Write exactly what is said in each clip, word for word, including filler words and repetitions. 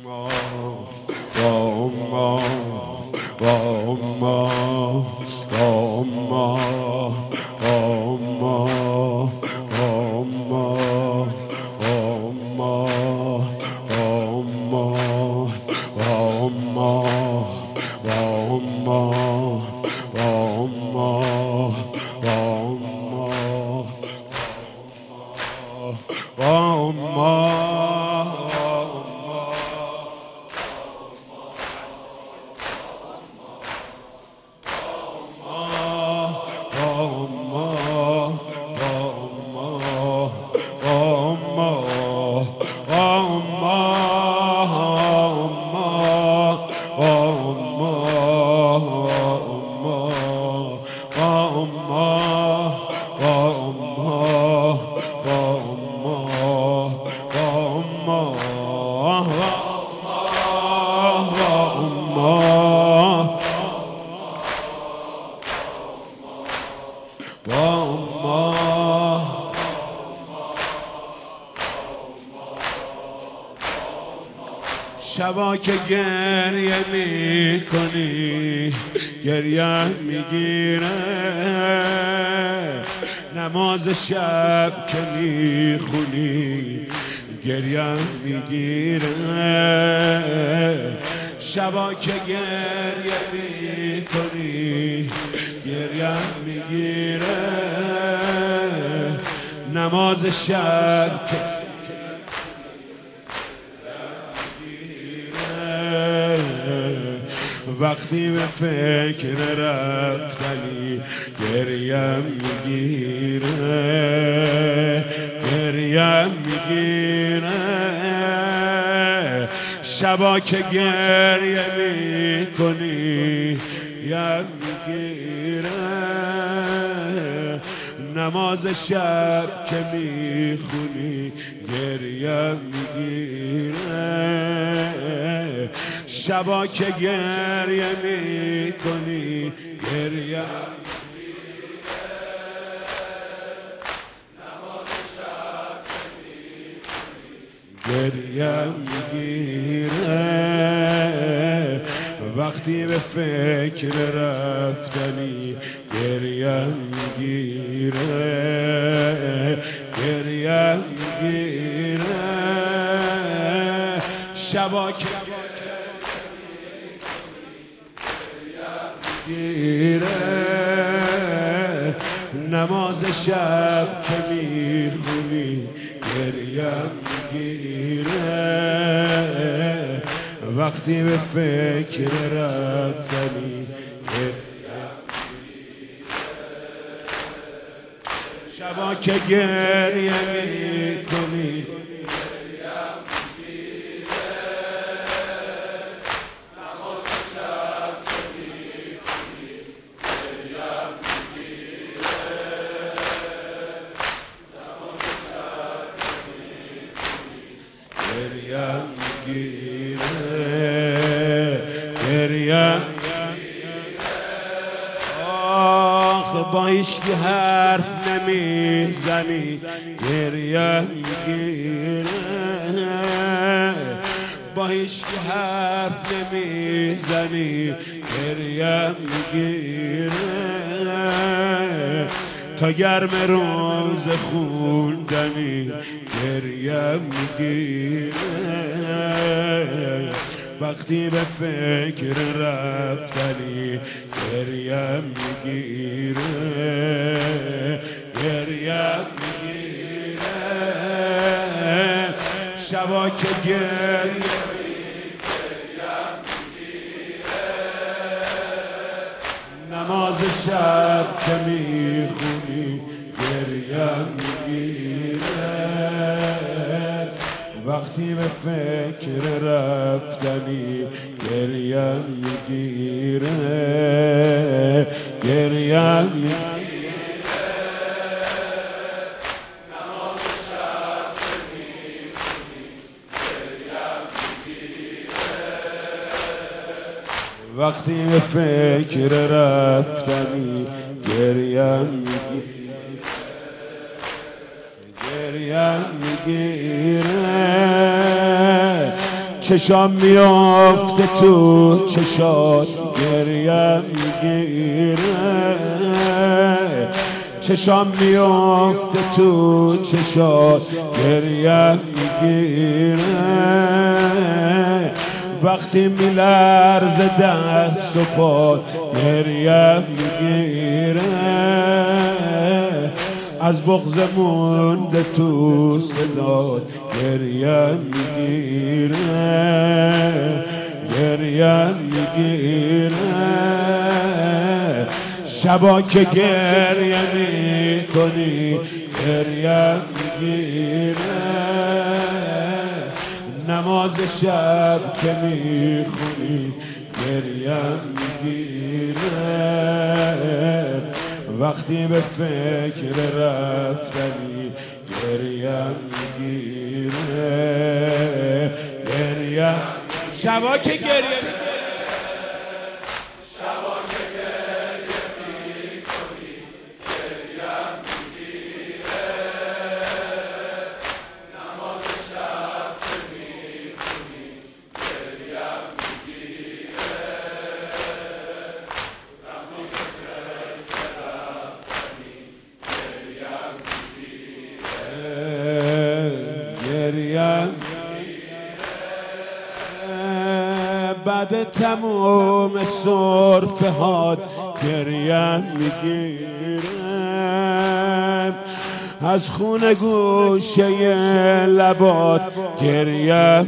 شبا که گریه می کنی گریه میگیره، نماز شب که می خونی گریه میگیره. شبا که گریه می کنی گریه میگیره، نماز شب که وقتی به فکر رفتنی گریه میگیره، گریه میگیره. شبا که گریه میکنی گریه میگیره، نماز شب که میخونی گریه میگیره. شبا که گریه میکنی گریه میگیره، نماز شب که میخونی گریه میگیره. وقتی به فکر رفتنی گریه میگیره، گریه میگیره. شبا که گیره، نماز شب که میخونی گریه میگیره. وقتی به فکر رفتنی گریه میگیره، شبا که گریه میکنی گریه میگیره، گریه آخ با هیچکی حرف نمیزنی گریه میگیره، با هیچکی حرف نمیزنی گریه میگیره. تا گرم روز خوندنی گریه میگیره، وقتی به فکر رفتنی گریه میگیره، گریه میگیره. شبا که گریه نماز شب که میخونی گریه میگیره، وقتی به فکر رفتنی گریه میگیره، گریه میگیره. نماز شب که میخونی گریه میگیره، وقتی به فکر رفتنی گریه میگیره، گریه میگیره. چشام میافته تو چشات گریم میگیره، چشام میافته تو چشات گریم میگیره، وقتی میلرزه دست و پا گریم میگیره، از بغض مونده تو صدا گریم میگیره، گریم میگیره، شبا که گریه میکنی گریم میگیره، نماز شب که میخونی گریم میگیره، وقتی به فکر رفتنی گریم میگیره، گریم شبا که گریه شبا که گریه میکنی گریم میگیره، نماز شب که میخونی گریم میگیره، وقتی به فکر رفتنی گریم میگیره، گریم بعد تموم سرفه هات گریم میگیرم، از خون گوشه لبات گریم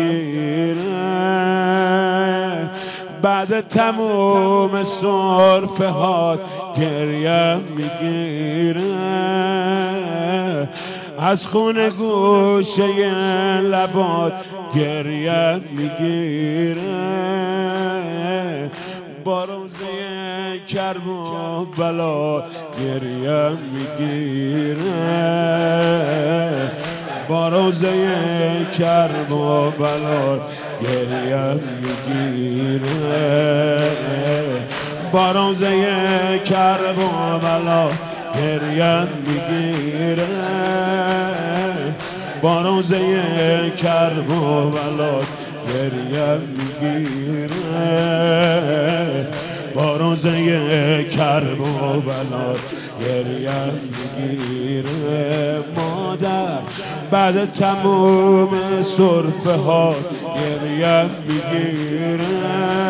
میگیرم، بعد تموم سرفه هات گریم میگیرم، از خون گوشه لبات گریم میگیره، با روزه کرب و بلا گریم میگیره، با روزه کرب و بلا گریم میگیره، با روزه کرب و بلا گریم میگیره، با روزه کرب و بلا گریم میگیره، با روزه کرب و بلا گریم میگیره، مادر بعد تموم سرفه ها گریم میگیره،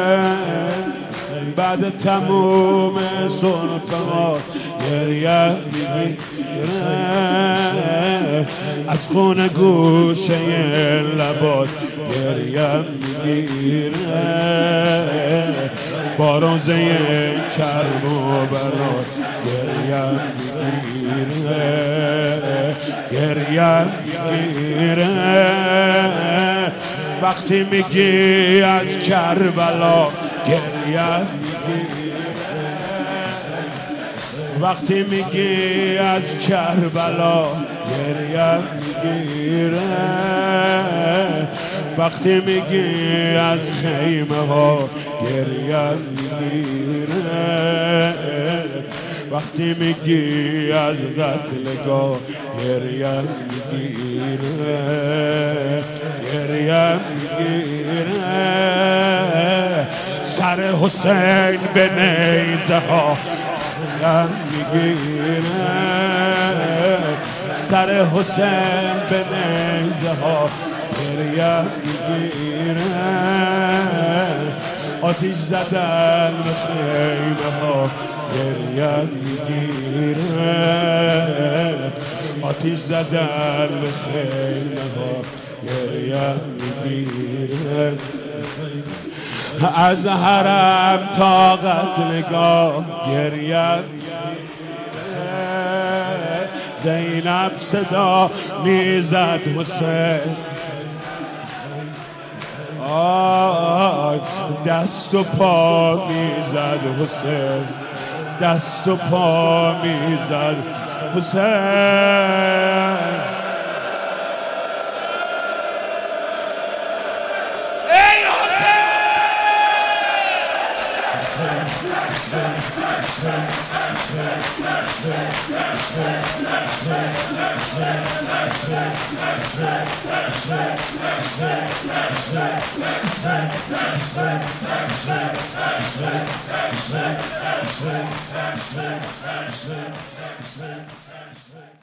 بعد تموم سرفه ها گریم میگیره، از خون گوشه لبات گریم میگیره، با روزه کرب و بلا گریم میگیره، گریم میگیره، وقتی میگی از کربلا گریم میگیره، وقتی میگی از کربلا گریم میگیره، وقتی میگی از خیمه ها گریم میگیره، وقتی میگی از قتلگاه گریم میگیره، گریم میگیره، سر حسین به نیزه ها گریم میگیره، سر حسین به نیزه ها گریم میگیره، آتیش زدن به خیمه ها گریم میگیره، آتیش زدن به خیمه ها گریم میگیره، از حرم تا قتلگاه گریم میگیره، زینب صدا میزد حسین، آی دست و پا میزد حسین، دست و پا میزد حسین، ای حسین Slim, slim, slim, slim, slim, slim, slim, slim.